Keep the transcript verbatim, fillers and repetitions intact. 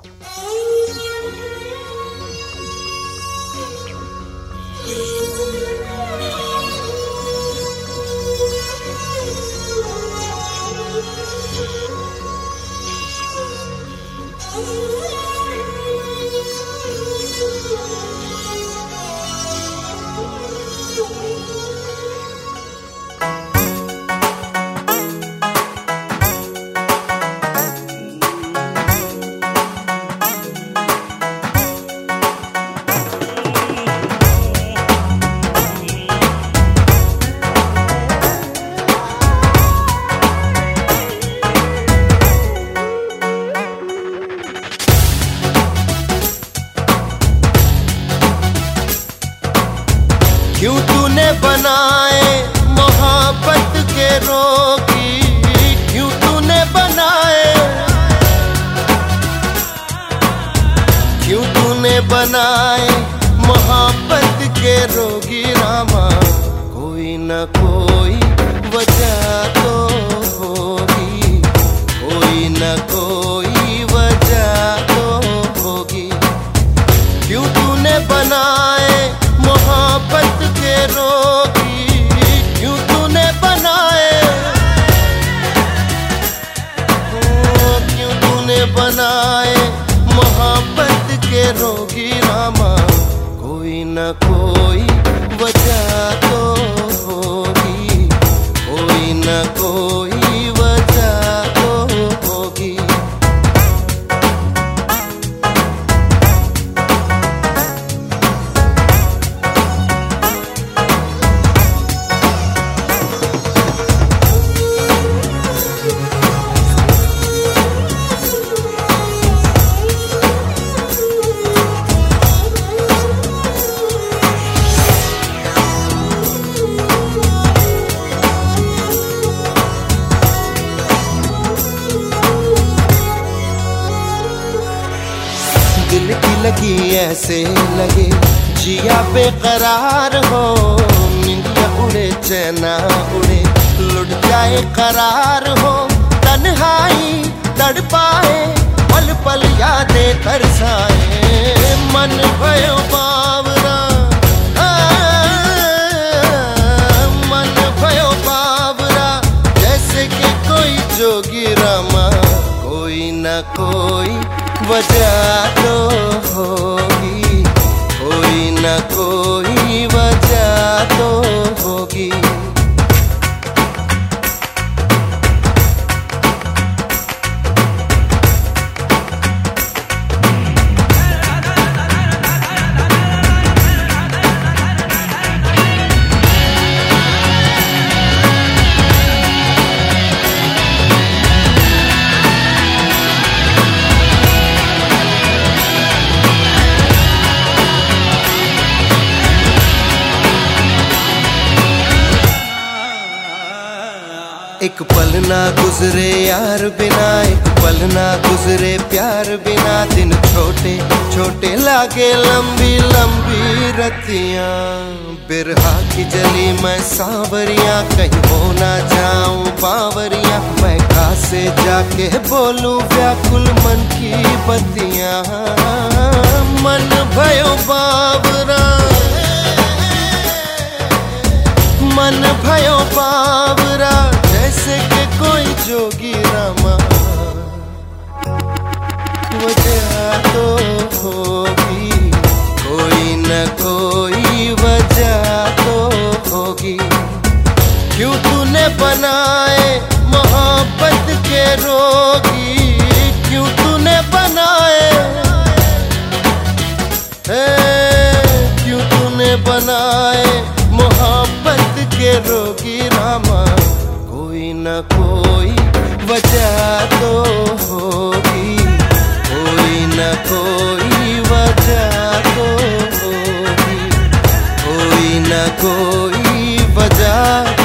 क्यों तूने बनाए मोहब्बत के रोगी, क्यों तूने बनाए, क्यों तूने बनाए मोहब्बत के रोगी रामा। कोई न कोई वजह तो होगी, कोई न कोई वजह तो होगी। क्यों तूने बनाए मोहब्बत के रोगी, क्यों तूने बनाए, क्यों तूने बनाए मोहब्बत के रोगी रामा। कोई न कोई वजह तो होगी, कोई न कोई वजह तो होगी। दिल की लगी ऐसे लगे जिया बेकरार हो, निंदिया उड़े चैना उड़े लुट जाए करार हो। तन्हाई तड़पाए पल पल यादें तरसाए, मन भयो बावरा, मन भयो बावरा जैसे कि कोई जोगी रामा। कोई न कोई वजह तो होगी, कोई न कोई वजह तो होगी। एक पल ना गुजरे यार बिना, एक पल ना गुजरे प्यार बिना। दिन छोटे छोटे लागे लंबी लंबी रतियां, बिरहा की जली मैं सांवरियां। कहीं हो ना जाऊं बावरियां, मैं कहाँ से जाके बोलूं व्याकुल मन की बत्तियां। मन भयो बावरा, मन भयो बावरा जैसे कि कोई जोगी रामा। वजह तो होगी, कोई न कोई वजह तो होगी। क्यों तूने बनाए मोहब्बत के रोगी, क्यों तूने बनाए, क्यों तूने बनाए मोहब्बत के रोगी रामा। कोई न कोई वजह तो होगी, कोई न कोई वजह तो होगी, कोई न कोई वजह